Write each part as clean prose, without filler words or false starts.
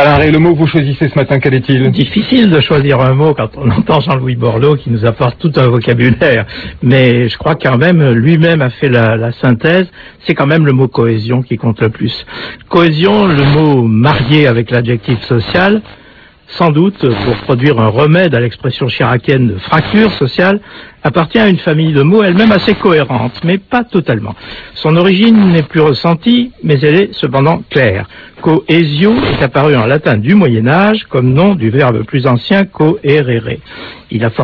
Alain Rey, le mot que vous choisissez ce matin, quel est-il? Difficile de choisir un mot quand on entend Jean-Louis Borloo qui nous apporte tout un vocabulaire. Mais je crois quand même, lui-même a fait la synthèse, c'est quand même le mot cohésion qui compte le plus. Cohésion, le mot marié avec l'adjectif social, sans doute, pour produire un remède à l'expression chiracienne de fracture sociale, appartient à une famille de mots elle-même assez cohérente, mais pas totalement. Son origine n'est plus ressentie, mais elle est cependant claire. Cohesio est apparu en latin du Moyen-Âge comme nom du verbe plus ancien coerere. Il est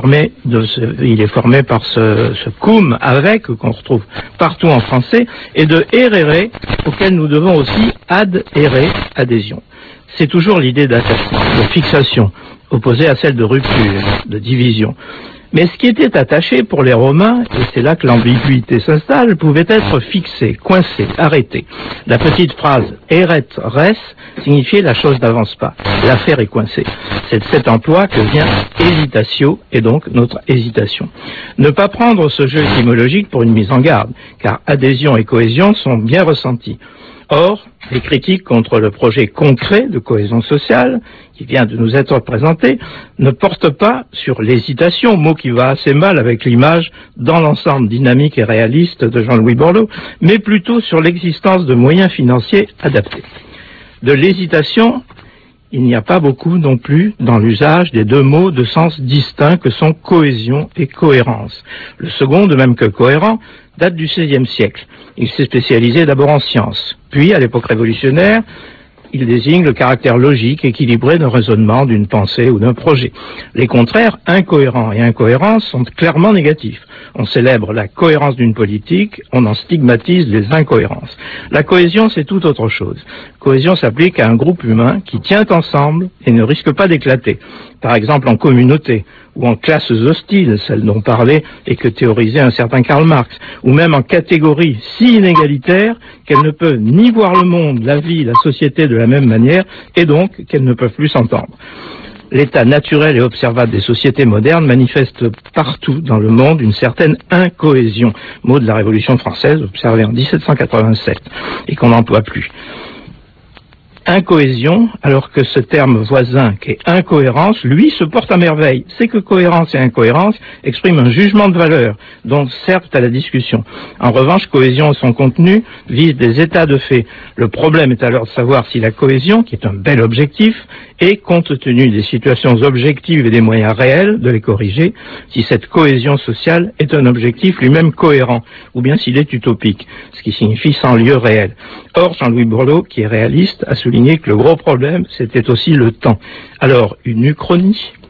formé par ce cum avec qu'on retrouve partout en français et de erere auquel nous devons aussi adhérer, adhésion. C'est toujours l'idée d'attachement, de fixation, opposée à celle de rupture, de division. Mais ce qui était attaché pour les Romains, et c'est là que l'ambiguïté s'installe, pouvait être fixé, coincé, arrêté. La petite phrase « eret res » signifiait la chose n'avance pas, l'affaire est coincée. C'est de cet emploi que vient « hésitatio » et donc notre hésitation. Ne pas prendre ce jeu étymologique pour une mise en garde, car adhésion et cohésion sont bien ressentis. Or, les critiques contre le projet concret de cohésion sociale, qui vient de nous être présenté, ne portent pas sur l'hésitation, mot qui va assez mal avec l'image dans l'ensemble dynamique et réaliste de Jean-Louis Borloo, mais plutôt sur l'existence de moyens financiers adaptés. De l'hésitation, il n'y a pas beaucoup non plus dans l'usage des deux mots de sens distincts que sont cohésion et cohérence. Le second, de même que cohérent, date du XVIe siècle. Il s'est spécialisé d'abord en sciences. Puis, à l'époque révolutionnaire, il désigne le caractère logique, équilibré d'un raisonnement, d'une pensée ou d'un projet. Les contraires, incohérent et incohérence, sont clairement négatifs. On célèbre la cohérence d'une politique, on en stigmatise les incohérences. La cohésion, c'est tout autre chose. Cohésion s'applique à un groupe humain qui tient ensemble et ne risque pas d'éclater. Par exemple en communauté, ou en classes hostiles, celles dont parlait et que théorisait un certain Karl Marx, ou même en catégories si inégalitaires qu'elles ne peuvent ni voir le monde, la vie, la société de la même manière, et donc qu'elles ne peuvent plus s'entendre. L'état naturel et observable des sociétés modernes manifeste partout dans le monde une certaine incohésion, mot de la Révolution française observé en 1787 et qu'on n'emploie plus. Incohésion, alors que ce terme voisin qui est incohérence, lui, se porte à merveille. C'est que cohérence et incohérence expriment un jugement de valeur dont servent à la discussion. En revanche, cohésion et son contenu visent des états de fait. Le problème est alors de savoir si la cohésion, qui est un bel objectif, et compte tenu des situations objectives et des moyens réels de les corriger, si cette cohésion sociale est un objectif lui-même cohérent, ou bien s'il est utopique, ce qui signifie sans lieu réel. Or, Jean-Louis Borloo, qui est réaliste, a souligné que le gros problème, c'était aussi le temps. Alors, une uchronie,